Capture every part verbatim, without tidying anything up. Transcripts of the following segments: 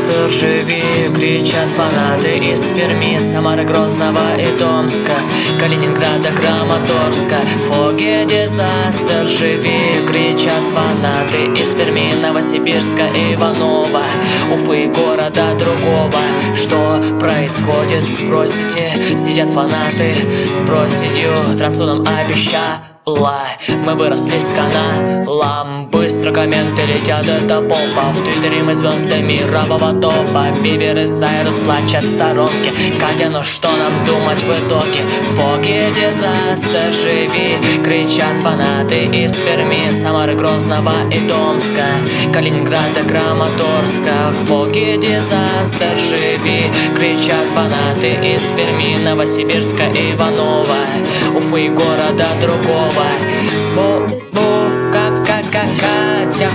дизастер, живи, кричат фанаты из Перми, Самары, Грозного и Томска, Калининграда, Краматорска. Фоги, дизастер, живи, кричат фанаты из Перми, Новосибирска, Иванова, Уфы, города другого. Что происходит, спросите, сидят фанаты с проседью, трансудом обещала. Мы выросли с каналом, быстро комменты летят, это попа. В твиттере мы звезды мирового топа. Бибер и Сайрус плачут в сторонке. Катя, ну что нам думать в итоге? Фоги, дизастер, живи, кричат фанаты из Перми, Самары, Грозного и Томска, Калининграда, Краматорска. Фоги, дизастер, живи, кричат фанаты из Перми, Новосибирска, Иванова, Уфы, города другого. Бу-бу, ка-ка-ка-ка,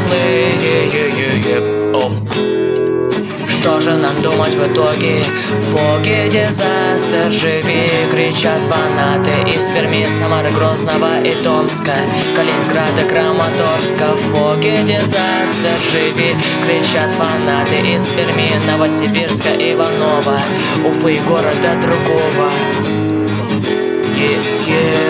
Что же нам думать в итоге? Фоги, дизастер, живи, кричат фанаты из Перми, Самары, Грозного и Томска, Калининграда, Краматорска. Фоги, дизастер, живи, кричат фанаты из Перми, Новосибирска, Иванова, Уфы, города другого. Yeah, yeah.